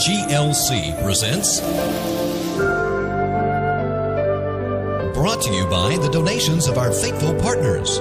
GLC presents, brought to you by the donations of our faithful partners.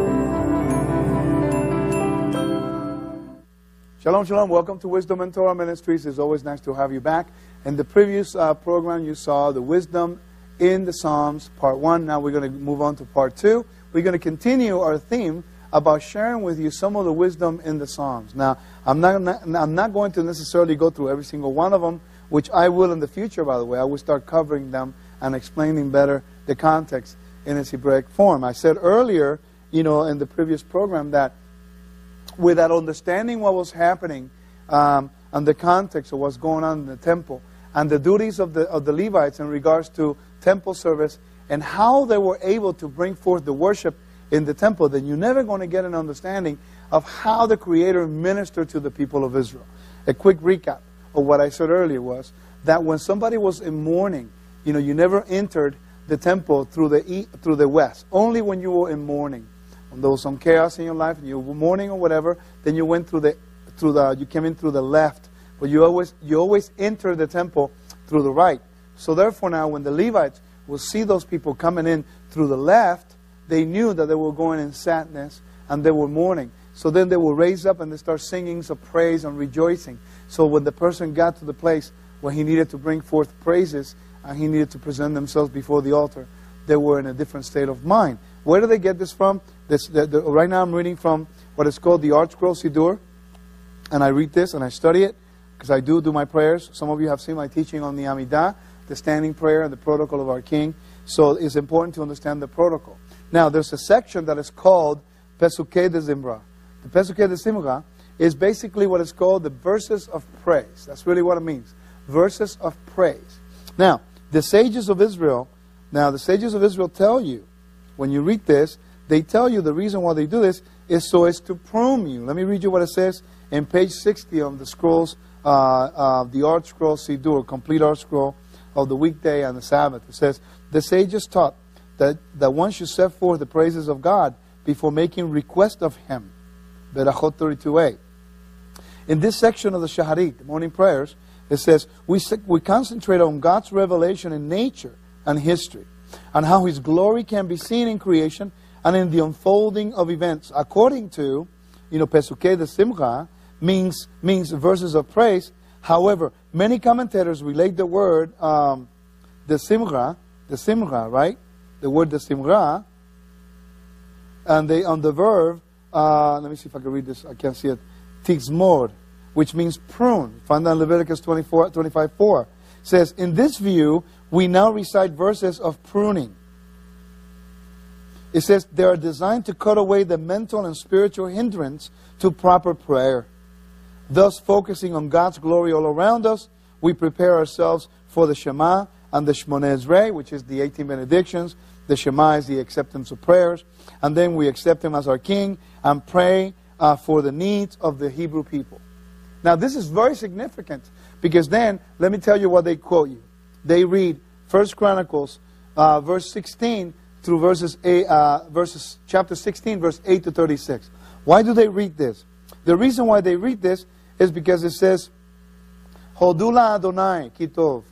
Shalom, shalom. Welcome to Wisdom and Torah Ministries. It's always nice to have you back. In the previous program, you saw the wisdom in the Psalms, part 1. Now we're going to move on to part 2. We're going to continue our theme about sharing with you some of the wisdom in the Psalms. Now, I'm not going to necessarily go through every single one of them, which I will in the future, by the way. I will start covering them and explaining better the context in its Hebraic form. I said earlier, in the previous program that without understanding what was happening and the context of what's going on in the temple and the duties of the Levites in regards to temple service and how they were able to bring forth the worship in the temple, then you're never going to get an understanding of how the Creator ministered to the people of Israel. A quick recap of what I said earlier was that when somebody was in mourning, you never entered the temple through the west. Only when you were in mourning. When there was some chaos in your life and you were mourning or whatever, then you went you came in through the left. But you always enter the temple through the right. So therefore now when the Levites will see those people coming in through the left, they knew that they were going in sadness and they were mourning. So then they will raise up and they start singing of praise and rejoicing. So when the person got to the place where he needed to bring forth praises and he needed to present themselves before the altar, they were in a different state of mind. Where do they get this from? Right now I'm reading from what is called the ArtScroll Siddur. And I read this and I study it because I do my prayers. Some of you have seen my teaching on the Amidah, the standing prayer and the protocol of our King. So it's important to understand the protocol. Now there's a section that is called Pesukei de Zimra. The Pesukei de Zimra is basically what is called the verses of praise. That's really what it means. Verses of praise. Now, the sages of Israel tell you, when you read this, they tell you the reason why they do this is so as to prune you. Let me read you what it says in page 60 of the scrolls, the ArtScroll Siddur, complete ArtScroll of the weekday and the Sabbath. It says, the sages taught that one should set forth the praises of God before making request of Him. Berachot 32a. In this section of the Shaharit, the morning prayers, it says, we concentrate on God's revelation in nature and history, and how His glory can be seen in creation and in the unfolding of events. According to, Pesukei de Simcha means verses of praise. However, many commentators relate the word the Simcha, right? The word the Simcha, and they on the verb, let me see if I can read this, I can't see it, Tizmor, which means prune. Find that in Leviticus 25:4. Says, in this view, we now recite verses of pruning. It says, they are designed to cut away the mental and spiritual hindrance to proper prayer. Thus, focusing on God's glory all around us, we prepare ourselves for the Shema and the Shmoneh Esrei, which is the 18 benedictions. The Shema is the acceptance of prayers. And then we accept Him as our King and pray for the needs of the Hebrew people. Now, this is very significant because then, let me tell you what they quote you. They read 1 Chronicles, verse 16 through chapter 16, verse 8 to 36. Why do they read this? The reason why they read this is because it says, Hodula Adonai Kitov.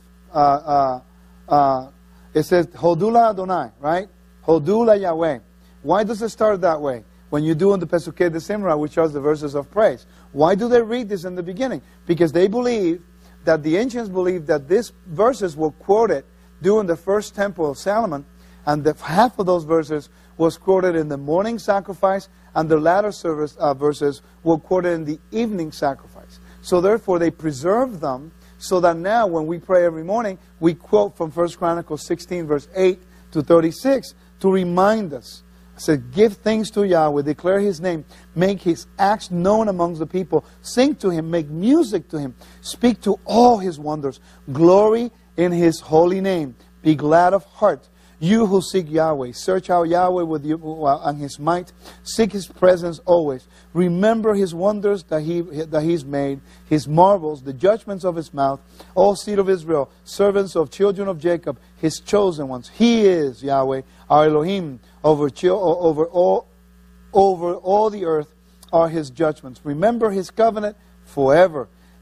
It says, Hodula Adonai, right? Hodula Yahweh. Why does it start that way? When you do in the Pesukei de Simra, which are the verses of praise. Why do they read this in the beginning? Because they believe that the ancients believed that these verses were quoted during the first temple of Solomon, and half of those verses was quoted in the morning sacrifice, and the latter verses were quoted in the evening sacrifice. So therefore they preserved them so that now when we pray every morning, we quote from 1 Chronicles 16 verse 8 to 36 to remind us. It says, give thanks to Yahweh, declare His name, make His acts known amongst the people, sing to Him, make music to Him, speak to all His wonders, glory in His holy name, be glad of heart. You who seek Yahweh, search out Yahweh with you and His might. Seek His presence always. Remember His wonders that He's made, His marvels, the judgments of His mouth. All seed of Israel, servants of children of Jacob, His chosen ones. He is Yahweh, our Elohim. Over all the earth are His judgments. Remember His covenant forever.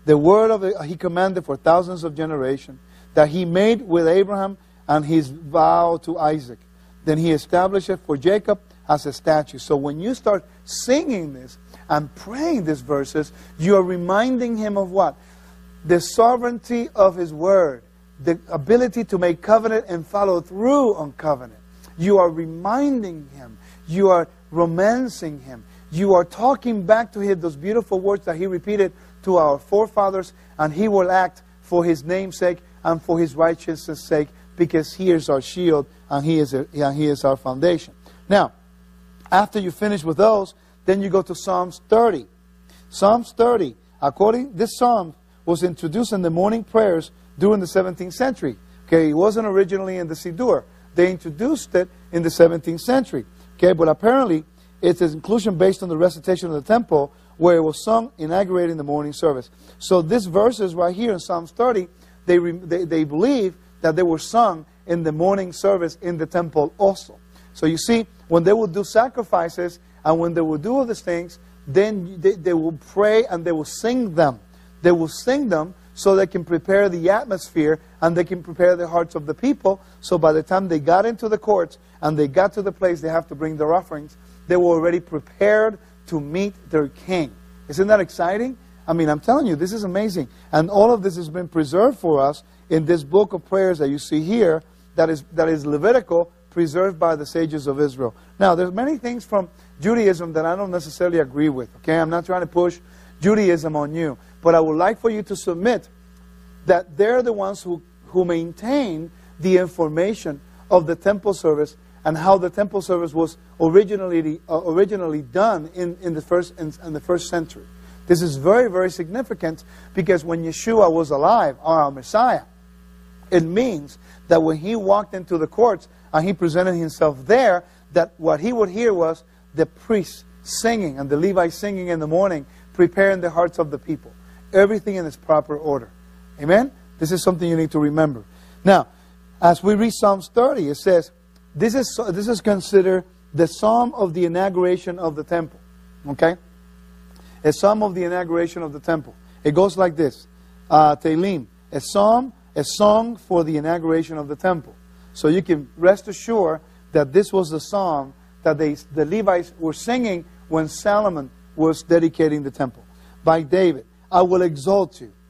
the word of He commanded for thousands of generations, that He made with Abraham and His vow to Isaac. Then He established it for Jacob as a statute. So when you start singing this and praying these verses, you are reminding Him of what? The sovereignty of His word, the ability to make covenant and follow through on covenant. You are reminding Him. You are romancing Him. You are talking back to Him those beautiful words that He repeated to our forefathers, and He will act for His name's sake and for His righteousness' sake, because He is our shield and He is our foundation. Now, after you finish with those, then you go to Psalms 30. Psalms 30, this psalm was introduced in the morning prayers during the 17th century. Okay, it wasn't originally in the Siddur. They introduced it in the 17th century. Okay, but apparently it's an inclusion based on the recitation of the temple, where it was sung inaugurating the morning service. So these verses right here in Psalms 30, they believe that they were sung in the morning service in the temple also. So you see, when they would do sacrifices and when they would do all these things, then they will pray and they will sing them. They will sing them so they can prepare the atmosphere and they can prepare the hearts of the people. So by the time they got into the courts and they got to the place they have to bring their offerings, they were already prepared to meet their king. Isn't that exciting? I mean, I'm telling you, this is amazing. And all of this has been preserved for us in this book of prayers that you see here, that is Levitical, preserved by the sages of Israel. Now, there's many things from Judaism that I don't necessarily agree with. Okay, I'm not trying to push Judaism on you, but I would like for you to submit that they're the ones who maintain the information of the temple service and how the temple service was originally done in the first century. This is very, very significant, because when Yeshua was alive, our Messiah, it means that when He walked into the courts and He presented Himself there, that what He would hear was the priests singing and the Levites singing in the morning, preparing the hearts of the people. Everything in its proper order. Amen? This is something you need to remember. Now, as we read Psalms 30, it says, this is considered the psalm of the inauguration of the temple. Okay? A psalm of the inauguration of the temple. It goes like this. Tehillim, a psalm, a song for the inauguration of the temple. So you can rest assured that this was the psalm that the Levites were singing when Solomon was dedicating the temple. By David, I will exalt you,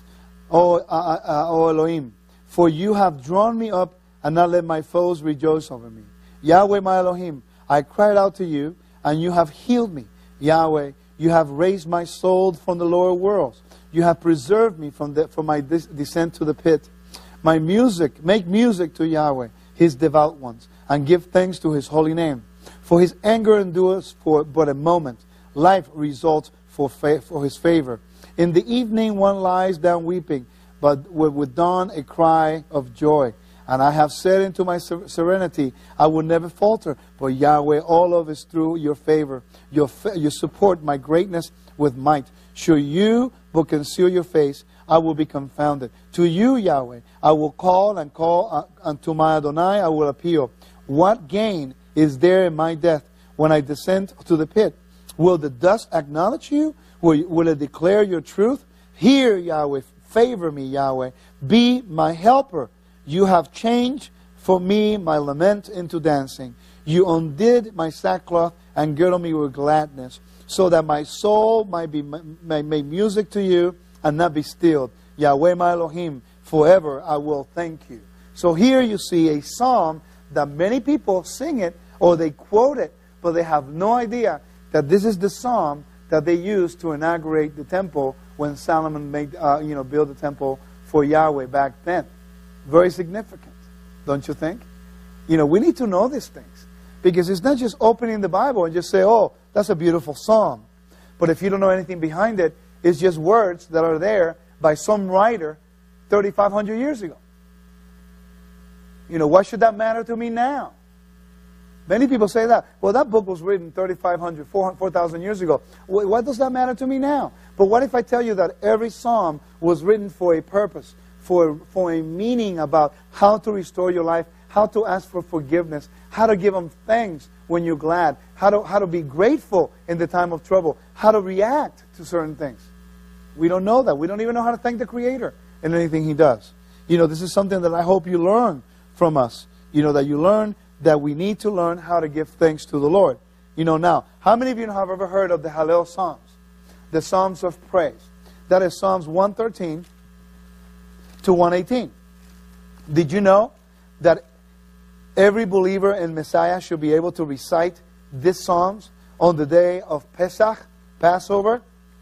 O Elohim, for you have drawn me up and not let my foes rejoice over me. Yahweh, my Elohim, I cried out to you, and you have healed me. Yahweh, you have raised my soul from the lower worlds. You have preserved me from my descent to the pit. Make music to Yahweh, His devout ones, and give thanks to His holy name. For His anger endures for but a moment. Life results for His favor. In the evening one lies down weeping, but with dawn a cry of joy. And I have said into my serenity, I will never falter. But Yahweh, all of it is through your favor. You support my greatness with might. Should you but conceal your face, I will be confounded. To you, Yahweh, I will call, and unto my Adonai I will appeal. What gain is there in my death when I descend to the pit? Will the dust acknowledge you? Will it declare your truth? Hear, Yahweh, favor me, Yahweh. Be my helper. You have changed for me my lament into dancing. You undid my sackcloth and girded me with gladness, so that my soul might make music to you and not be stilled. Yahweh my Elohim, forever I will thank you. So here you see a psalm that many people sing it or they quote it, but they have no idea that this is the psalm that they used to inaugurate the temple when Solomon built the temple for Yahweh back then. Very significant, don't you think? We need to know these things, because it's not just opening the Bible and just say, oh, that's a beautiful psalm. But if you don't know anything behind it, it's just words that are there by some writer 3,500 years ago. Why should that matter to me now? Many people say that. Well, that book was written 3,500, 4,000 years ago. Why does that matter to me now? But what if I tell you that every psalm was written for a purpose, for a meaning about how to restore your life, how to ask for forgiveness, how to give Him thanks when you're glad, how to be grateful in the time of trouble, how to react to certain things. We don't know that. We don't even know how to thank the Creator in anything He does. You know, this is something that I hope you learn from us. You know, that you learn that we need to learn how to give thanks to the Lord. You know, now, how many of you have ever heard of the Hallel Psalms? The Psalms of Praise. That is Psalms 113 to 118. Did you know that every believer in Messiah should be able to recite these Psalms on the day of Pesach, Passover,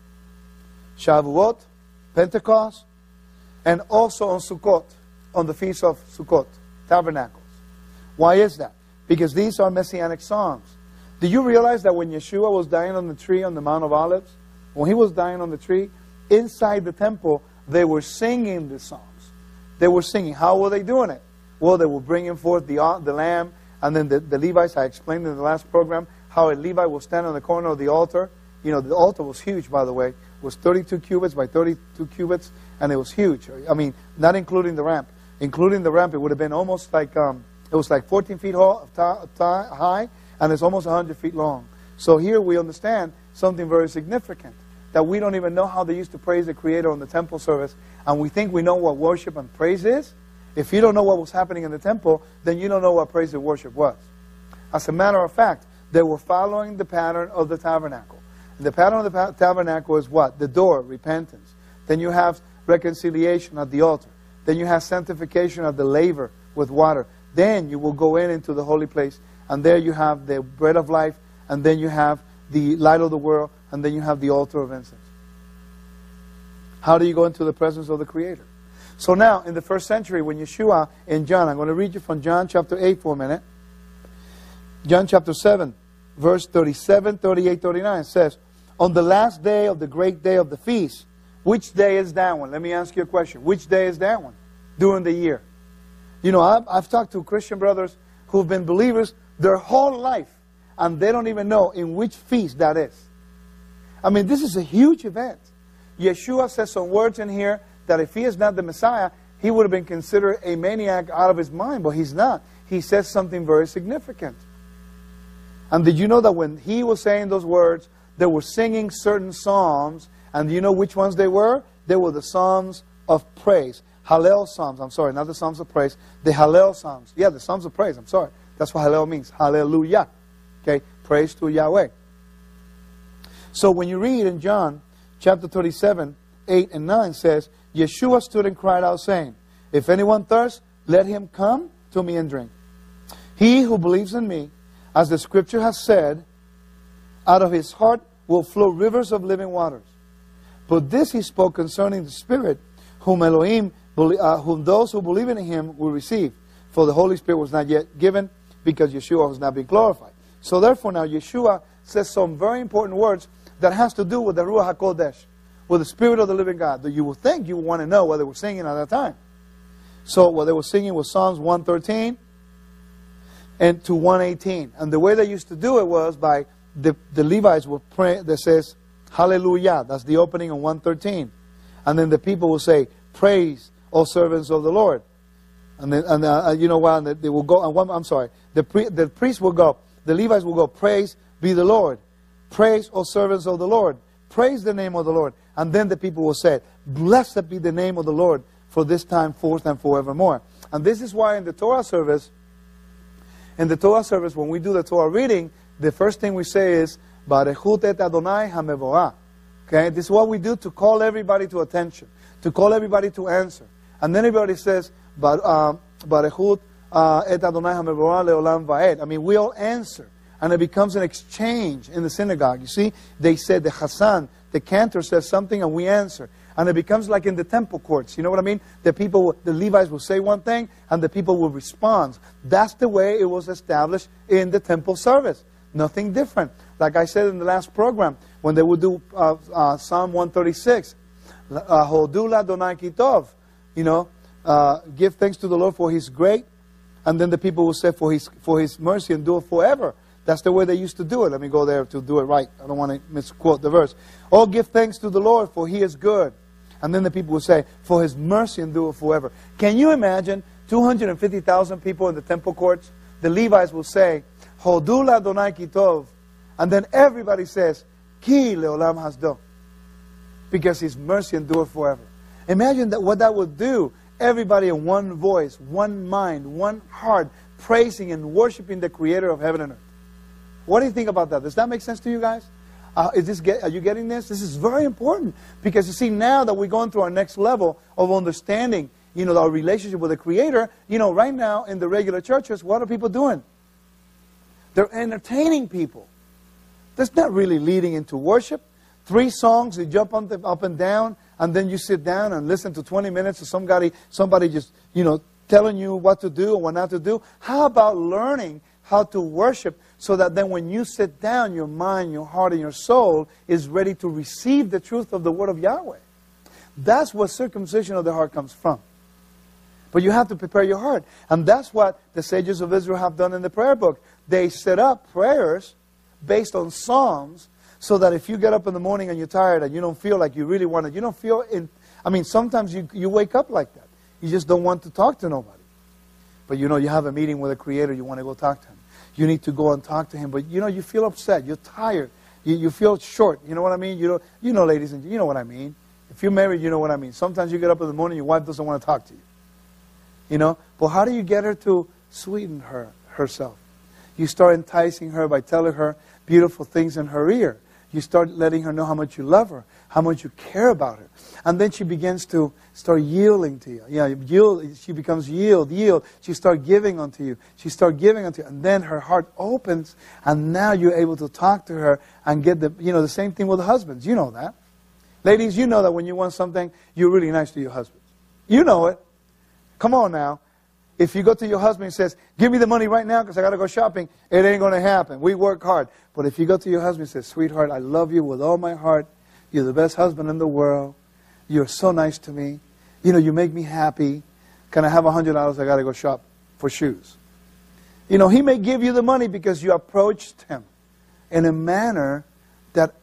Shavuot, Pentecost, and also on Sukkot, on the Feast of Sukkot, Tabernacles? Why is that? Because these are Messianic Psalms. Do you realize that when Yeshua was dying on the tree on the Mount of Olives, when He was dying on the tree, inside the temple, they were singing the Psalms. They were singing. How were they doing it? Well, they were bringing forth the lamb, and then the Levites. I explained in the last program how a Levite will stand on the corner of the altar. You know, the altar was huge, by the way. It was 32 cubits by 32 cubits, and it was huge. I mean, not including the ramp. Including the ramp, it would have been almost like, it was like 14 feet high, and it's almost 100 feet long. So here we understand something very significant, that we don't even know how they used to praise the Creator on the temple service, and we think we know what worship and praise is. If you don't know what was happening in the temple, then you don't know what praise and worship was. As a matter of fact, they were following the pattern of the tabernacle. And the pattern of the tabernacle is what? The door, repentance. Then you have reconciliation at the altar. Then you have sanctification of the laver with water. Then you will go into the holy place, and there you have the bread of life, and then you have the light of the world, and then you have the altar of incense. How do you go into the presence of the Creator? So now, in the first century, when Yeshua in John, I'm going to read you from John chapter 8 for a minute. John chapter 7, verse 37, 38, 39 says, on the last day of the great day of the feast, which day is that one? Let me ask you a question. Which day is that one during the year? You know, I've talked to Christian brothers who've been believers their whole life, and they don't even know in which feast that is. I mean, this is a huge event. Yeshua says some words in here that if He is not the Messiah, He would have been considered a maniac out of his mind, but He's not. He says something very significant. And did you know that when He was saying those words, they were singing certain psalms, and do you know which ones they were? They were the Psalms of praise. Hallel Psalms, I'm sorry, not the Psalms of praise, the Hallel Psalms. Yeah, the Psalms of praise, I'm sorry. That's what Hallel means, Hallelujah. Okay, praise to Yahweh. So when you read in John chapter 37, 8 and 9 says, Yeshua stood and cried out saying, if anyone thirsts, let him come to me and drink. He who believes in me, as the scripture has said, out of his heart will flow rivers of living waters. But this He spoke concerning the Spirit, whom those who believe in Him will receive. For the Holy Spirit was not yet given, because Yeshua was not being glorified. So therefore now Yeshua says some very important words that has to do with the Ruach HaKodesh, with the Spirit of the living God, that you would think you would want to know what they were singing at that time. So what they were singing was Psalms 113 and to 118. And the way they used to do it was by the Levites would pray, that says, Hallelujah. That's the opening on 113. And then the people will say, praise, O servants of the Lord. And then, you know what? They will go. I'm sorry. The priest will go. The Levites will go. Praise be the Lord. Praise, O servants of the Lord. Praise the name of the Lord. And then the people will say, blessed be the name of the Lord for this time forth and forevermore. And this is why in the Torah service, when we do the Torah reading, the first thing we say is, Barechut et Adonai HaMevorah. Okay, this is what we do to call everybody to attention, to call everybody to answer. And then everybody says, Barechut et Adonai HaMevorah leolam va'ed. I mean, we all answer. And it becomes an exchange in the synagogue. You see, they said, the Chassan, the cantor says something and we answer. And it becomes like in the temple courts. You know what I mean? The Levites will say one thing and the people will respond. That's the way it was established in the temple service. Nothing different. Like I said in the last program, when they would do Psalm 136, Hodu l'Adonai ki tov, you know, give thanks to the Lord for His great, and then the people will say for His mercy endure forever. That's the way they used to do it. Let me go there to do it right. I don't want to misquote the verse. Oh, give thanks to the Lord, for He is good. And then the people will say, for His mercy endure forever. Can you imagine 250,000 people in the temple courts? The Levites will say, Hodu l'Adonai ki tov. And then everybody says, Ki leolam hasdo. because His mercy endures forever. Imagine that what that would do. Everybody in one voice, one mind, one heart, praising and worshiping the Creator of heaven and earth. What do you think about that? Does that make sense to you guys? Are you getting this? This is very important because you see, now that we're going through our next level of understanding, our relationship with the Creator, right now in the regular churches, what are people doing? They're entertaining people. That's not really leading into worship. 3 songs, you jump up and down, and then you sit down and listen to 20 minutes of somebody just, telling you what to do and what not to do. How about learning how to worship so that then when you sit down, your mind, your heart, and your soul is ready to receive the truth of the Word of Yahweh? That's what circumcision of the heart comes from. But you have to prepare your heart. And that's what the sages of Israel have done in the prayer book. They set up prayers based on psalms so that if you get up in the morning and you're tired and you don't feel like you really want to, you don't feel sometimes you wake up like that. You just don't want to talk to nobody. But you have a meeting with the Creator, you want to go talk to Him. You need to go and talk to Him, but you feel upset, you're tired, you feel short, you know what I mean? Ladies, and you know what I mean. If you're married, you know what I mean. Sometimes you get up in the morning, your wife doesn't want to talk to you. But how do you get her to sweeten herself? You start enticing her by telling her beautiful things in her ear. You start letting her know how much you love her, how much you care about her. And then she begins to start yielding to you. She becomes yield. She starts giving unto you. And then her heart opens, and now you're able to talk to her and get the same thing with the husbands. You know that. Ladies, you know that when you want something, you're really nice to your husbands. You know it. Come on now. If you go to your husband and says, give me the money right now because I got to go shopping, it ain't going to happen. We work hard. But if you go to your husband and say, sweetheart, I love you with all my heart. You're the best husband in the world. You're so nice to me. You make me happy. Can I have $100? I got to go shop for shoes. He may give you the money because you approached him in a manner that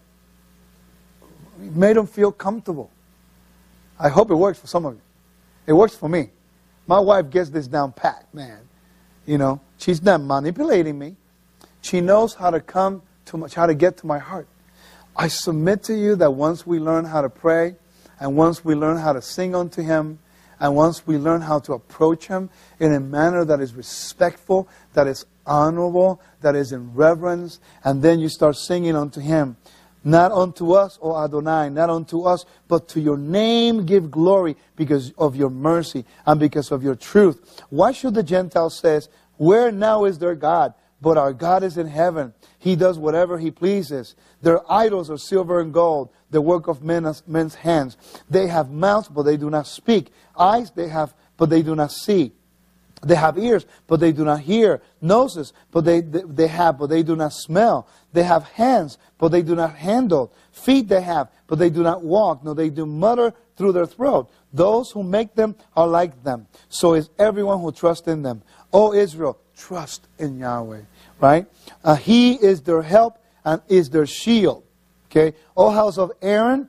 made him feel comfortable. I hope it works for some of you. It works for me. My wife gets this down pat, man. She's not manipulating me. She knows how to get to my heart. I submit to you that once we learn how to pray, and once we learn how to sing unto Him, and once we learn how to approach Him in a manner that is respectful, that is honorable, that is in reverence, and then you start singing unto Him, not unto us, O Adonai, not unto us, but to your name give glory because of your mercy and because of your truth. Why should the Gentiles say, where now is their God? But our God is in heaven. He does whatever He pleases. Their idols are silver and gold, the work of men's hands. They have mouths, but they do not speak. Eyes they have, but they do not see. They have ears, but they do not hear. Noses, but they have, but they do not smell. They have hands, but they do not handle. Feet they have, but they do not walk. No, they do mutter through their throat. Those who make them are like them. So is everyone who trusts in them. O Israel, trust in Yahweh. Right? He is their help and is their shield. Okay? O house of Aaron,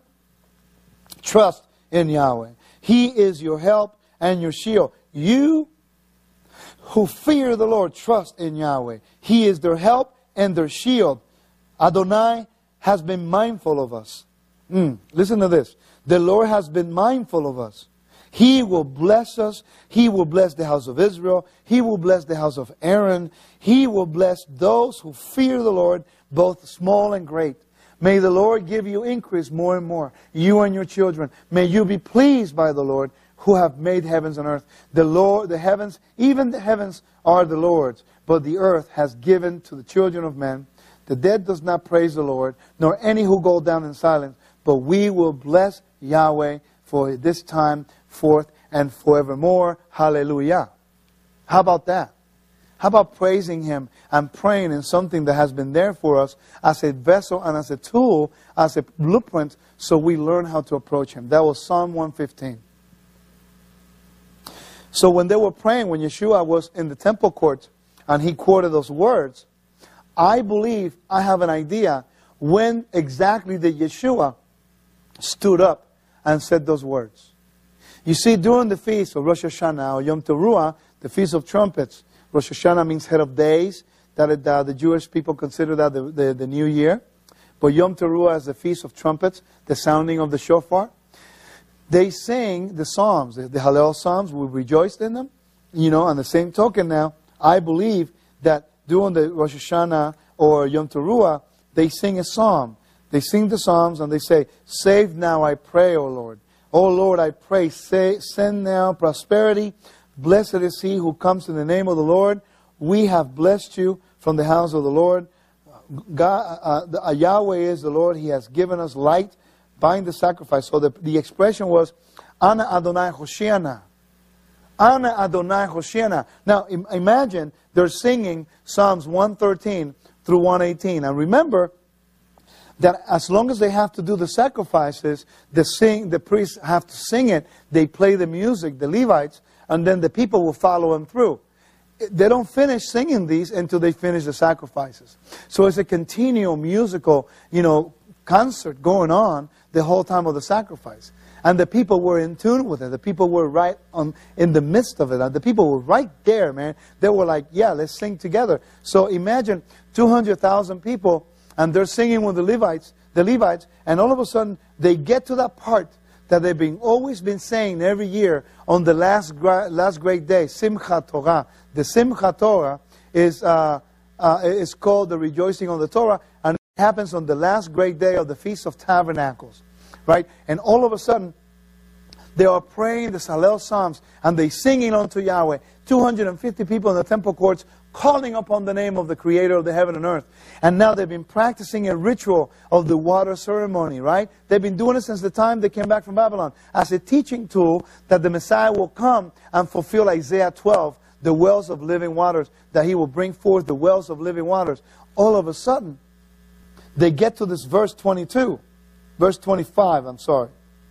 trust in Yahweh. He is your help and your shield. You who fear the Lord, trust in Yahweh. He is their help and their shield. Adonai has been mindful of us. Listen to this. The Lord has been mindful of us. He will bless us. He will bless the house of Israel. He will bless the house of Aaron. He will bless those who fear the Lord, both small and great. May the Lord give you increase more and more, you and your children. May you be pleased by the Lord, who have made heavens and earth. The Lord, the heavens, even the heavens are the Lord's, but the earth has given to the children of men. The dead does not praise the Lord, nor any who go down in silence, but we will bless Yahweh for this time, forth, and forevermore. Hallelujah. How about that? How about praising Him and praying in something that has been there for us as a vessel and as a tool, as a blueprint, so we learn how to approach Him? That was Psalm 115. So when they were praying, when Yeshua was in the temple court and he quoted those words, I believe, I have an idea when exactly that Yeshua stood up and said those words. You see, during the feast of Rosh Hashanah or Yom Teruah, the Feast of Trumpets, Rosh Hashanah means head of days. That the Jewish people consider that the new year. but Yom Teruah is the Feast of Trumpets, the sounding of the shofar. They sing the Psalms, the Hallel Psalms. We rejoiced in them. You know, on the same token now, I believe that during the Rosh Hashanah or Yom Teruah, they sing a psalm. They sing the Psalms and they say, "Save now, I pray, O Lord. O Lord, I pray, send now prosperity. Blessed is he who comes in the name of the Lord. We have blessed you from the house of the Lord. God, Yahweh is the Lord. He has given us light. Bind the sacrifice." So the expression was, "Ana Adonai Hoshiana. Ana Adonai Hoshiana." Now imagine they're singing Psalms 113 through 118. And remember that as long as they have to do the sacrifices, the priests have to sing it. They play the music, the Levites, and then the people will follow them through. They don't finish singing these until they finish the sacrifices. So it's a continual musical, concert going on the whole time of the sacrifice. And the people were in tune with it. The people were right in the midst of it. And the people were right there, man. They were like, yeah, let's sing together. So imagine 200,000 people, and they're singing with the Levites, and all of a sudden they get to that part that they've always been saying every year on the last great day, Simchat Torah. The Simchat Torah is called the rejoicing on the Torah, and it happens on the last great day of the Feast of Tabernacles. Right? And all of a sudden, they are praying the Hallel Psalms, and they singing unto Yahweh. 250 people in the temple courts calling upon the name of the Creator of the heaven and earth. And now they've been practicing a ritual of the water ceremony, right? They've been doing it since the time they came back from Babylon, as a teaching tool that the Messiah will come and fulfill Isaiah 12, the wells of living waters, that He will bring forth the wells of living waters. All of a sudden, they get to this verse 22. Verse 25, I'm sorry.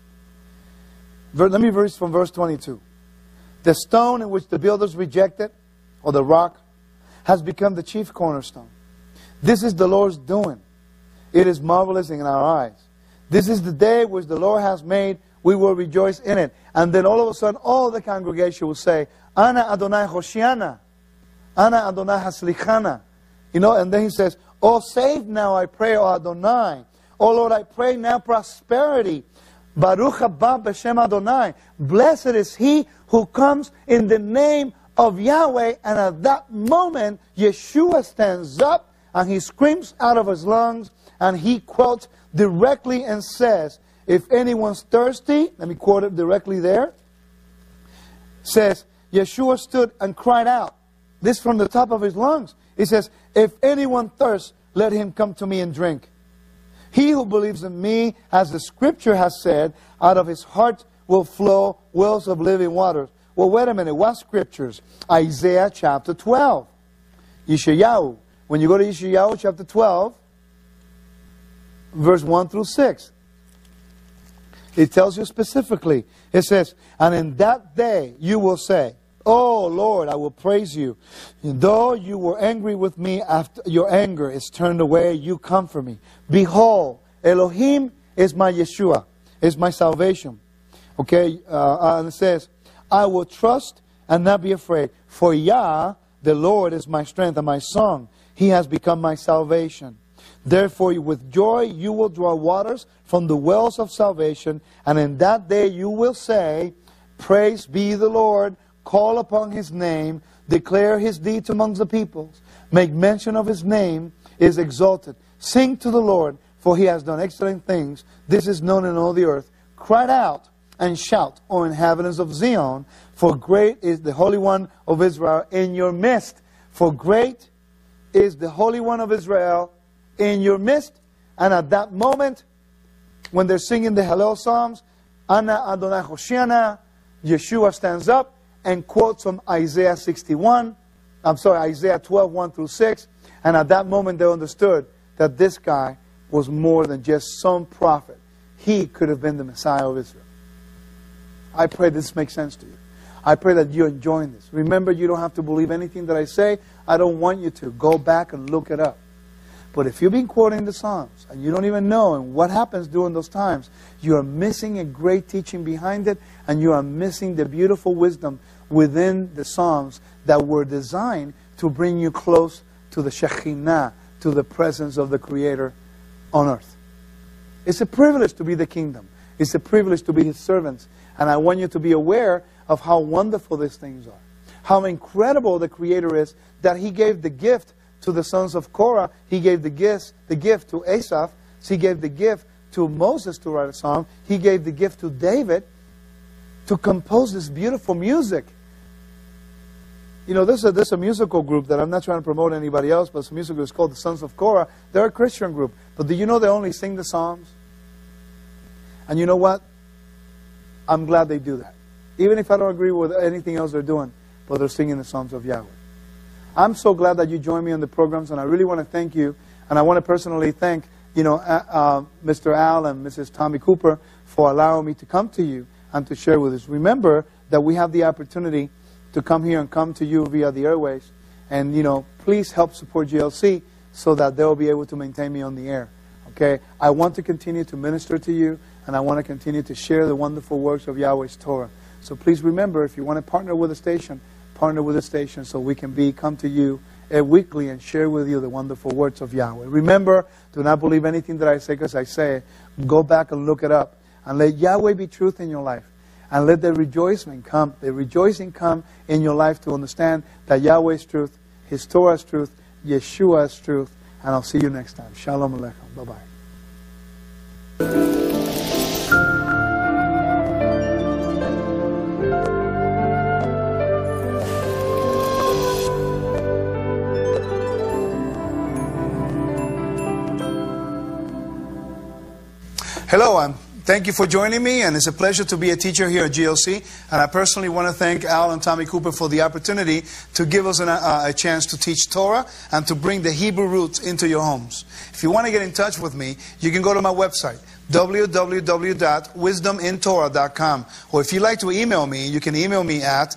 Let me read from verse 22. "The stone in which the builders rejected, or the rock, has become the chief cornerstone. This is the Lord's doing. It is marvelous in our eyes. This is the day which the Lord has made. We will rejoice in it." And then all of a sudden, all the congregation will say, "Ana Adonai Hoshiana. Ana Adonai Haslichana." And then he says, "Oh, save now, I pray, O Adonai. Oh Lord, I pray now prosperity. Baruch haba b'shem Adonai. Blessed is he who comes in the name of Yahweh." And at that moment, Yeshua stands up and he screams out of his lungs and he quotes directly and says, "If anyone's thirsty," let me quote it directly there, says, Yeshua stood and cried out. This from the top of his lungs. He says, "If anyone thirsts, let him come to me and drink. He who believes in me, as the scripture has said, out of his heart will flow wells of living waters." Well, wait a minute. What scriptures? Isaiah chapter 12. Yeshayahu. When you go to Yeshayahu chapter 12, verse 1 through 6, it tells you specifically. It says, "And in that day you will say, Oh Lord, I will praise you. Though you were angry with me, after your anger is turned away, you comfort me. Behold, Elohim is my Yeshua, is my salvation." Okay, and it says, "I will trust and not be afraid. For Yah, the Lord, is my strength and my song. He has become my salvation. Therefore, with joy you will draw waters from the wells of salvation. And in that day you will say, Praise be the Lord. Call upon His name, declare His deeds amongst the peoples, make mention of His name, is exalted. Sing to the Lord, for He has done excellent things. This is known in all the earth. Cry out and shout, O inhabitants of Zion, for great is the Holy One of Israel in your midst." For great is the Holy One of Israel in your midst. And at that moment, when they're singing the Hallel Psalms, Ana Adonai Hoshiana, Yeshua stands up and quotes from Isaiah 12, 1 through 6. And at that moment they understood that this guy was more than just some prophet. He could have been the Messiah of Israel. I pray this makes sense to you. I pray that you're enjoying this. Remember, you don't have to believe anything that I say. I don't want you to. Go back and look it up. But if you've been quoting the Psalms and you don't even know and what happens during those times, you are missing a great teaching behind it, and you are missing the beautiful wisdom within the Psalms that were designed to bring you close to the Shekhinah, to the presence of the Creator on earth. It's a privilege to be the kingdom. It's a privilege to be His servants. And I want you to be aware of how wonderful these things are. How incredible the Creator is, that He gave the gift to the sons of Korah. He gave the gift to Asaph. He gave the gift to Moses to write a psalm. He gave the gift to David to compose this beautiful music. You know, there's a musical group that I'm not trying to promote anybody else, but it's a musical group. It's called the Sons of Korah. They're a Christian group. But do you know they only sing the Psalms? And you know what? I'm glad they do that. Even if I don't agree with anything else they're doing, but they're singing the Psalms of Yahweh. I'm so glad that you joined me on the programs, and I really want to thank you. And I want to personally thank, Mr. Al and Mrs. Tommy Cooper for allowing me to come to you and to share with us. Remember that we have the opportunity to come here and come to you via the airways. And, please help support GLC so that they'll be able to maintain me on the air. Okay? I want to continue to minister to you, and I want to continue to share the wonderful works of Yahweh's Torah. So please remember, if you want to partner with the station, partner with the station so we can come to you weekly and share with you the wonderful words of Yahweh. Remember, do not believe anything that I say because I say it. Go back and look it up. And let Yahweh be truth in your life. And let the rejoicing come in your life to understand that Yahweh is truth, His Torah is truth, Yeshua is truth. And I'll see you next time. Shalom Aleichem. Bye-bye. Hello, thank you for joining me, and it's a pleasure to be a teacher here at GLC. And I personally want to thank Al and Tommy Cooper for the opportunity to give us a chance to teach Torah and to bring the Hebrew roots into your homes. If you want to get in touch with me, you can go to my website, www.wisdomintorah.com. Or if you'd like to email me, you can email me at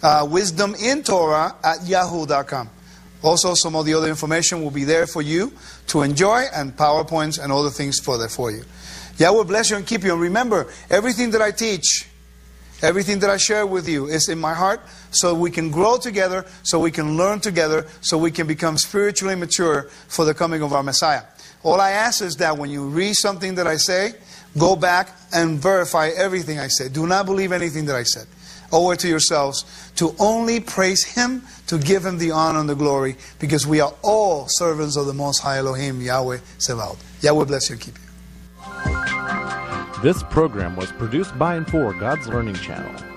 wisdomintorah@yahoo.com. Also, some of the other information will be there for you to enjoy, and PowerPoints and other things for you. Yahweh bless you and keep you. And remember, everything that I teach, everything that I share with you is in my heart, so we can grow together, so we can learn together, so we can become spiritually mature for the coming of our Messiah. All I ask is that when you read something that I say, go back and verify everything I said. Do not believe anything that I said. Owe it to yourselves to only praise Him, to give Him the honor and the glory, because we are all servants of the Most High Elohim, Yahweh Sevaot. Yahweh bless you and keep you. This program was produced by and for God's Learning Channel.